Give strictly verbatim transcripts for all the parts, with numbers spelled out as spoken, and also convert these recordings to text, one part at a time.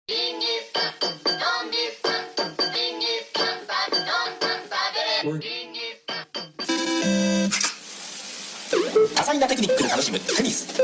多彩なテクニックで楽しむテニス。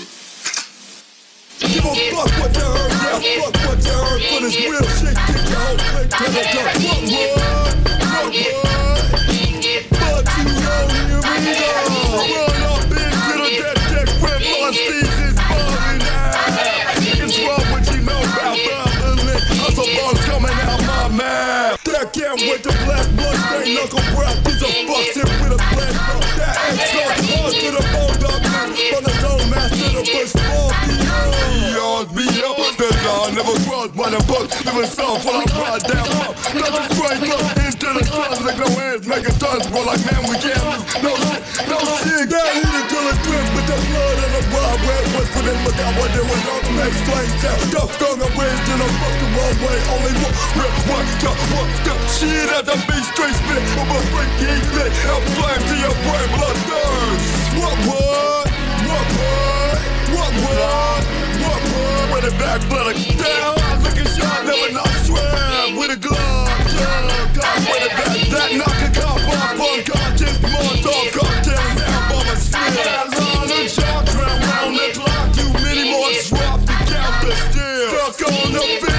Give a fuck what you heard, yeah, fuck what you heard. For this real shit, get your whole click to the top. What would, what would? But you don't hear me now. Run up into the dead deck where my Steve is falling out. It's wrong with you know about bubbling. I'm so buzz coming out my mouth. That can't wait to blast blood stain knuckle breath. These are fucks here with a blast from that X-Talk hard to the bone dog. From the zone master to push ball beyond. Beyond, beyond. The law never crossed by the book. Living soft while I ride down up. Nothing straight up into the stars. Like no hands making tons. We're like, man, we can't lose. No shit, no shit. That heat until it drips with the blood and the wild red west. For them, look out what they went up next. Flames out. Duck stung and raised in a fucking wrong way. Only one, rip, one, duck, one, duck. Shit at the beat straight spit. I'm a freaky lit. Help flame to your brain. Blood thirst. What would? What would? What would? What would? With a back blood down. I'm looking sharp, never not swam. With a glove, glove, glove. With a back that knock a cop off. Unconscious, Molotov cocktail. Down by my skin. That line and shot round round the clock. Too many more drop to count the steel. Stuck on the field.